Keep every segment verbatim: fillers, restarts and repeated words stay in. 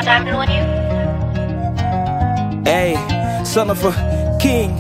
Diamond on you? Hey, son of a king.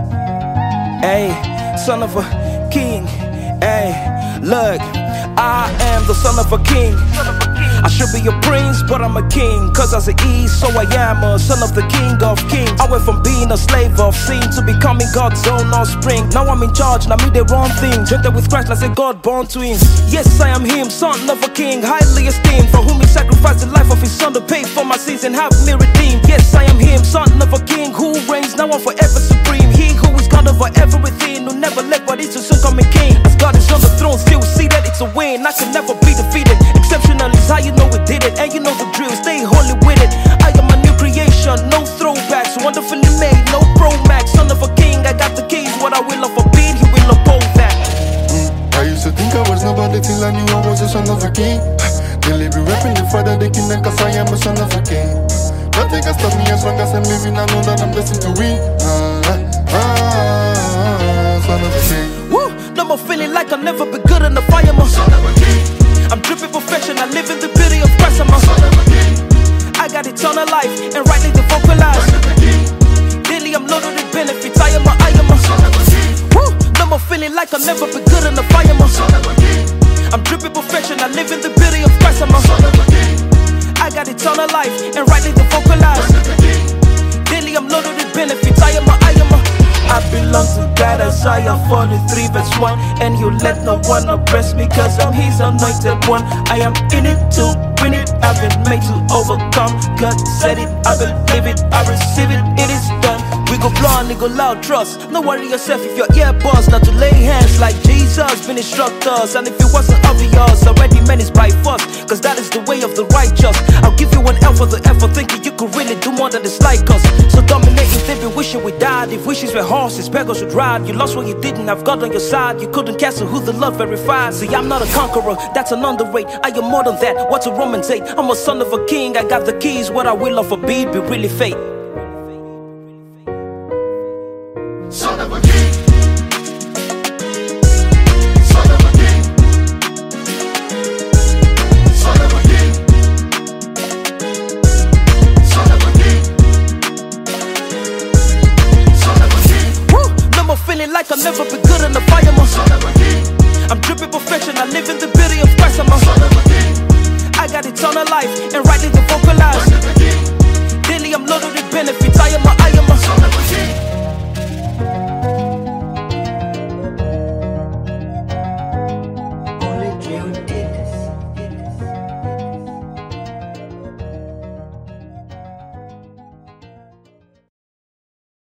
Hey, son of a king. Hey, look, I am the son of a king. I should be a prince, but I'm a king. Cause as an east, so I am a son of the king of kings. I went from being a slave of sin to becoming God's own offspring. Now I'm in charge, now me the wrong thing. Gentle with Christ, like a God born twins. Yes, I am him, son of a king, highly esteemed. For whom he sacrificed the life of his son to pay for my sins and have me redeemed. Yes, I am him, son of a king, who reigns now and forever supreme. He who is God over everything, who never left but is a soon coming king. As God is on the throne, still see that it's a win. I can never be defeated. Exceptional is how you know we did it, and you know the drill, stay holy with it. I am a new creation, no throwbacks, wonderfully made, no pro max. Son of a king, I got the keys, what I will forbid, he will oppose that. mm, I used to think I was nobody till I knew I was a son of a king. Daily be rapping the father, the kingdom, cause I am a son of a king. Nothing can stop me as long as I'm living, I know that I'm destined to win. ah, ah, ah, Son of a king. Woo, no more feeling like I'll never be good in the fireman. Son of a king. I'm dripping perfection, I live in the beauty of Christ, I'm a son of a king. I got eternal life, and rightly to vocalize. Daily I'm loaded with benefits, I am a, I am a son of a king. Woo, no more feeling like I'll never be good in the fireman. Son of a king. I'm dripping perfection, I live in the beauty of Christ, I'm a son of a king. I got eternal life, and rightly to vocalize. Daily I'm loaded with benefits, I am a, I am a I belong to God, Isaiah forty-three verse one. And you let no one oppress me, cause I'm his anointed one. I am in it to win it, I've been made to overcome. God said it, I believe it, I receive it, it is done. We go blind, we go loud, trust. No worry yourself if your ear buzzed. Not to lay hands like Jesus been instruct us. And if it wasn't obvious, already man is by force, cause that is the way of the righteous. I'll give you an L for the effort, thinking you could really do more than dislike us. So dominating, they be wishing we died. If wishes were horses, beggars would ride. You lost when you didn't have God on your side. You couldn't cancel who the Lord verified. See, I'm not a conqueror, that's an underrate. I am more than that, what's a Romans eight? I'm a son of a king, I got the keys. What I will or forbid be really fate. Son of a king. Son of a king. Son of a king. Son of a king. Son of a king. Woo, no more feeling like I'll never be good in the fireman. Son of a king. I'm dripping perfection, I live in the beauty of Christ, I'm a son of a king. I got eternal life, and rightly the